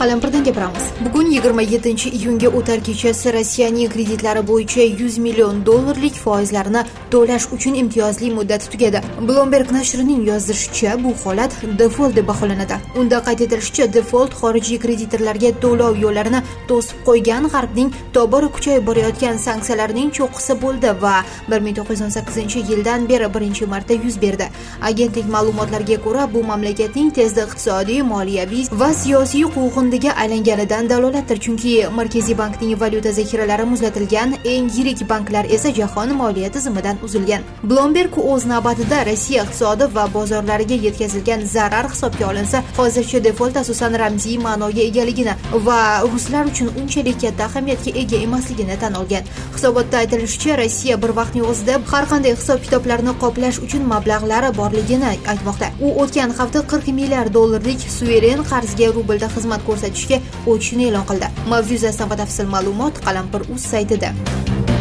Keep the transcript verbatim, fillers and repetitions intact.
Qalampirdan gapiramiz. Bugun yigirma yettinchi iyunga o'tar kechasi Rossiyaning kreditlari bo'yicha yuz million dollarlik foizlarini to'lash uchun imtiyozli muddat tugadi. Bloomberg nashrining yozishicha, bu holat default deb baholanadi. Unda qayd etilishicha, default xorijiy kreditorlarga to'lov yo'llarini to'sib qo'ygan G'arbning tobora kuchayib borayotgan sanksiyalarining cho'qqisi bo'ldi va bir ming to'qqiz yuz o'n sakkizinchi yildan beri birinchi marta yuz berdi. Agentlik ma'lumotlariga ko'ra, bu mamlakatning tezda iqtisodiy, moliyaviy va siyosiy quvg'indiga aylanganidan dalolatdir, chunki Markaziy bankning valyuta zaxiralari muzlatilgan, eng yirik banklar esa jahon moliya tizimidan uzilgan. Bloomberg o'z navbatida Rossiya iqtisodi va bozorlariga yetkazilgan zarar hisobga olinsa, hozircha default asosan ramziy ma'noga egaligini va ruslar uchun unchalik katta ahamiyatga ega emasligini tan olgan. Hisobotda aytilishicha, Rossiya bir vaqtning o'zida har qanday hisob-kitoblarni qoplash uchun mablag'lari borligini aytmoqda. U o'tgan hafta qirq milliard dollarlik suveren qarzga rublda xizmat ko'rsatishga o'tishini e'lon qildi. Mavzu yuzasidan batafsil ma'lumot Qalampir.uz saytida.